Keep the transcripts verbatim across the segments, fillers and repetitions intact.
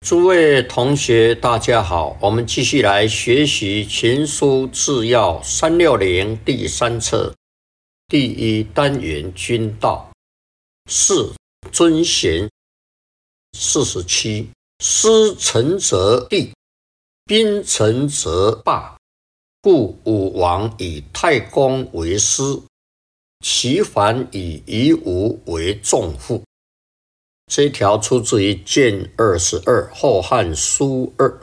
诸位同学大家好，我们继续来学习群书治要三六零第三册第一单元军道四尊贤。四十七师臣则帝，兵臣则霸，故武王以太公为师，齐桓以夷吾为仲父。这一条出自于卷二十二后汉书二。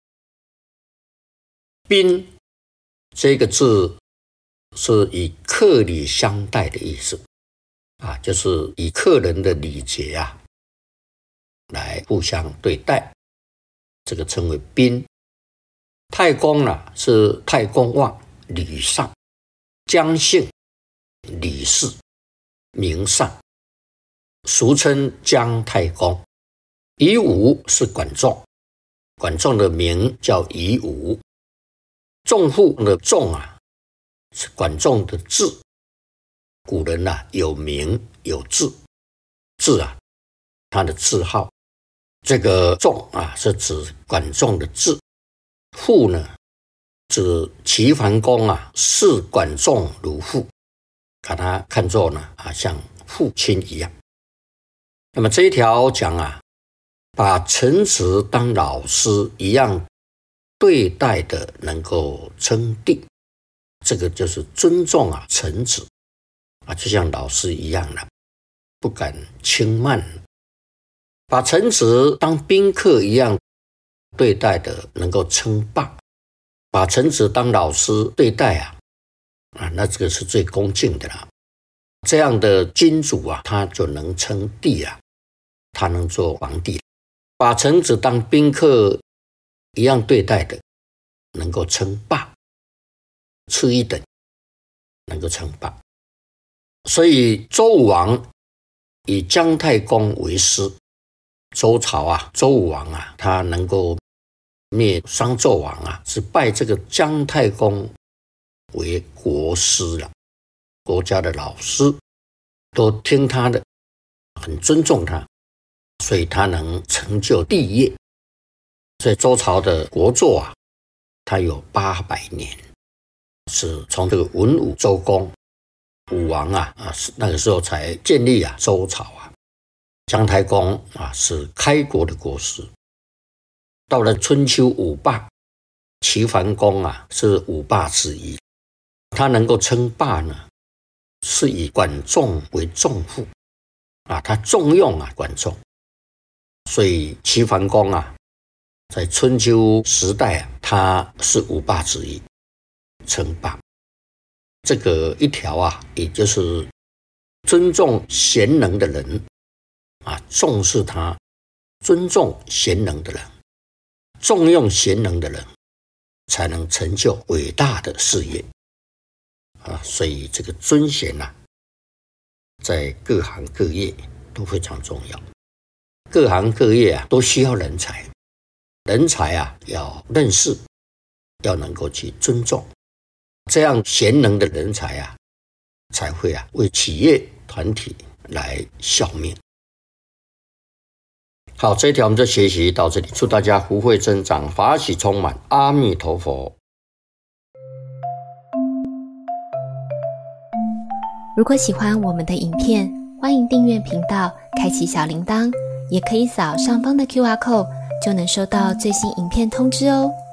宾这个字是以客礼相待的意思啊，就是以客人的礼节啊来互相对待，这个称为宾。太公呢、啊、是太公望，礼上，姜姓，礼氏，名上，俗称姜太公。夷吾是管仲，管仲的名叫夷吾。仲父的仲啊，是管仲的字。古人啊有名有字，字啊他的字号。这个仲啊是指管仲的字，父呢指齐桓公啊视管仲如父，把他看作呢啊像父亲一样。那么这一条讲啊，把臣子当老师一样对待的能够称帝，这个就是尊重啊臣子啊，就像老师一样了，不敢轻慢。把臣子当宾客一样对待的能够称霸，把臣子当老师对待啊，啊，那这个是最恭敬的啦。这样的君主啊，他就能称帝啊，他能做皇帝。把臣子当宾客一样对待的，能够称霸，次一等，能够称霸。所以周武王以姜太公为师。周朝啊，周武王啊，他能够灭商纣王啊，是拜这个姜太公为国师了，国家的老师，都听他的，很尊重他，所以他能成就帝业。所以周朝的国祚啊，它有八百年，是从这个文武周公武王啊啊，那个时候才建立啊周朝啊。姜太公啊是开国的国师。到了春秋五霸，齐桓公啊是五霸之一，他能够称霸呢，是以管仲为仲父啊，他重用啊管仲，所以齐桓公啊在春秋时代啊，他是五霸之一，称霸。这个一条啊，也就是尊重贤能的人啊，重视他，尊重贤能的人，重用贤能的人，才能成就伟大的事业啊！所以这个尊贤啊，在各行各业都非常重要。各行各业啊，都需要人才，人才啊要认识，要能够去尊重，这样贤能的人才啊，才会啊为企业团体来效命。好，这一条我们就学习到这里，祝大家福慧增长，法喜充满，阿弥陀佛。 如果喜欢我们的影片，欢迎订阅频道，开启小铃铛，也可以扫上方的 Q R code， 就能收到最新影片通知哦。